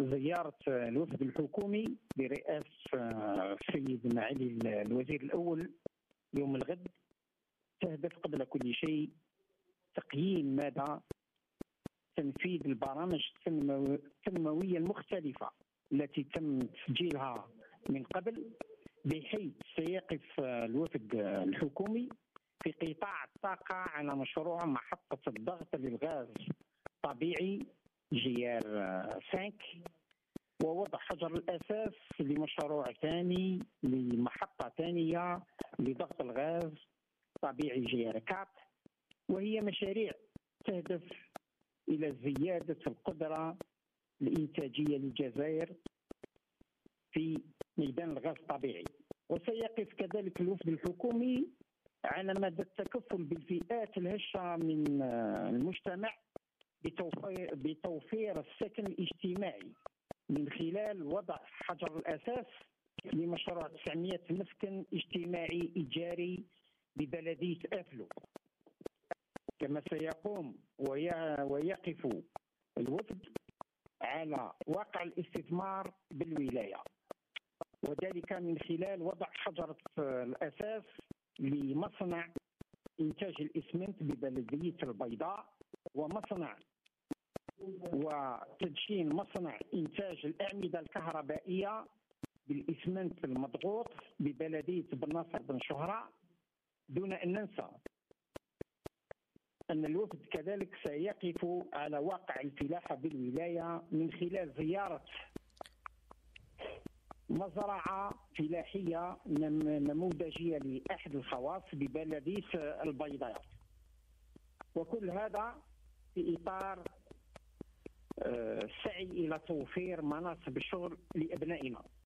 زيارة الوفد الحكومي برئاسة السيد معالي الوزير الأول يوم الغد تهدف قبل كل شيء تقييم مدى تنفيذ البرامج التنموية المختلفة التي تم تسجيلها من قبل، بحيث سيقف الوفد الحكومي في قطاع الطاقة على مشروع محطة الضغط للغاز الطبيعي جيار 5، ووضع حجر الأساس لمشروع ثاني لمحطة ثانية لضغط الغاز الطبيعي جيار 4، وهي مشاريع تهدف إلى زيادة القدرة الإنتاجية للجزائر في ميدان الغاز الطبيعي. وسيقف كذلك الوفد الحكومي على مدى التكفل بالفئات الهشة من المجتمع بتوفير السكن الاجتماعي من خلال وضع حجر الأساس لمشروع 900 مسكن اجتماعي إيجاري ببلدية أفلو. كما سيقوم ويقف الوفد على واقع الاستثمار بالولاية، وذلك من خلال وضع حجر الأساس لمصنع إنتاج الإسمنت ببلدية البيضاء، وتدشين مصنع إنتاج الأعمدة الكهربائية بالإسمنت المضغوط ببلدية بن ناصر بن شهراء. دون أن ننسى أن الوفد كذلك سيقف على واقع الفلاحة بالولاية من خلال زيارة مزرعة فلاحية نموذجية لأحد الخواص ببلدية البيضاء، وكل هذا في إطار السعي إلى توفير مناصب الشغل لأبنائنا.